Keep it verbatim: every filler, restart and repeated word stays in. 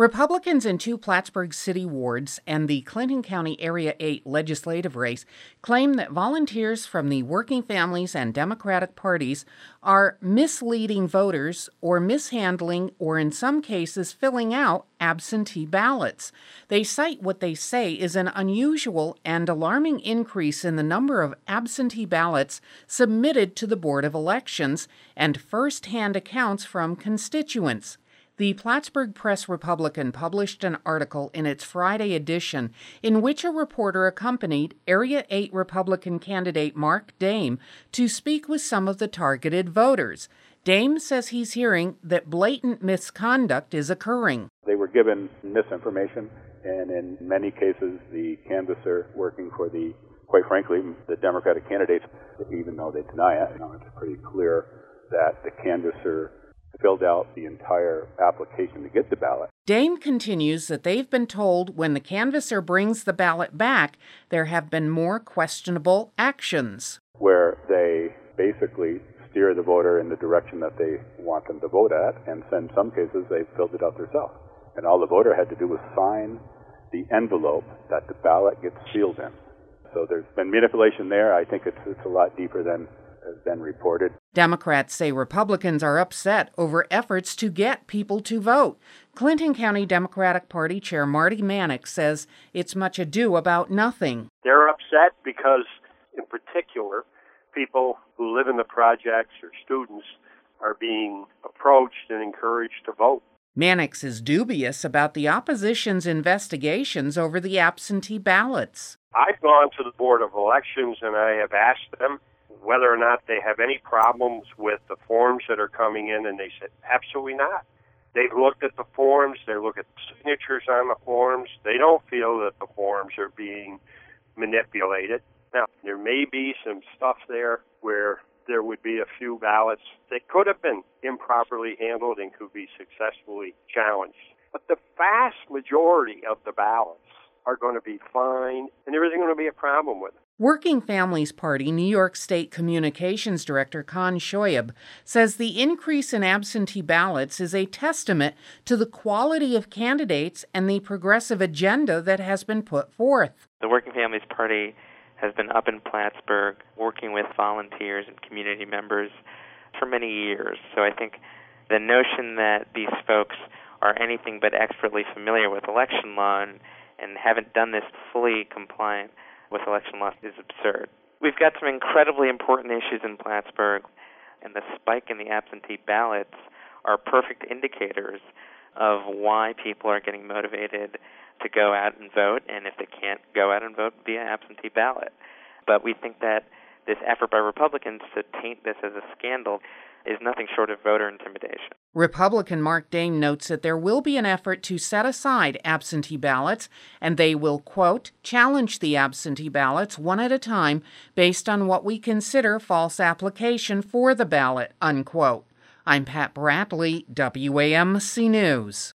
Republicans in two Plattsburgh City wards and the Clinton County Area eight legislative race claim that volunteers from the Working Families and Democratic parties are misleading voters or mishandling or, in some cases, filling out absentee ballots. They cite what they say is an unusual and alarming increase in the number of absentee ballots submitted to the Board of Elections and first-hand accounts from constituents. The Plattsburgh Press-Republican published an article in its Friday edition in which a reporter accompanied Area eight Republican candidate Mark Dame to speak with some of the targeted voters. Dame says he's hearing that blatant misconduct is occurring. They were given misinformation, and in many cases, the canvasser working for the, quite frankly, the Democratic candidates, even though they deny it, you know, it's pretty clear that the canvasser filled out the entire application to get the ballot. Dame continues that they've been told when the canvasser brings the ballot back, there have been more questionable actions. Where they basically steer the voter in the direction that they want them to vote at, and in some cases they filled it out themselves. And all the voter had to do was sign the envelope that the ballot gets sealed in. So there's been manipulation there. I think it's, it's a lot deeper than has been reported. Democrats say Republicans are upset over efforts to get people to vote. Clinton County Democratic Party Chair Marty Mannix says it's much ado about nothing. They're upset because, in particular, people who live in the projects or students are being approached and encouraged to vote. Mannix is dubious about the opposition's investigations over the absentee ballots. I've gone to the Board of Elections and I have asked them whether or not they have any problems with the forms that are coming in, and they said, absolutely not. They've looked at the forms, they look at the signatures on the forms. They don't feel that the forms are being manipulated. Now, there may be some stuff there where there would be a few ballots that could have been improperly handled and could be successfully challenged. But the vast majority of the ballots are going to be fine, and there isn't going to be a problem with it. Working Families Party New York State Communications Director Con Shoyab says the increase in absentee ballots is a testament to the quality of candidates and the progressive agenda that has been put forth. The Working Families Party has been up in Plattsburgh working with volunteers and community members for many years. So I think the notion that these folks are anything but expertly familiar with election law and, and haven't done this fully compliant with election law is absurd. We've got some incredibly important issues in Plattsburgh, and the spike in the absentee ballots are perfect indicators of why people are getting motivated to go out and vote, and if they can't go out and vote via absentee ballot. But we think that this effort by Republicans to taint this as a scandal is nothing short of voter intimidation. Republican Mark Dame notes that there will be an effort to set aside absentee ballots, and they will, quote, challenge the absentee ballots one at a time based on what we consider false application for the ballot, unquote. I'm Pat Bradley, W A M C News.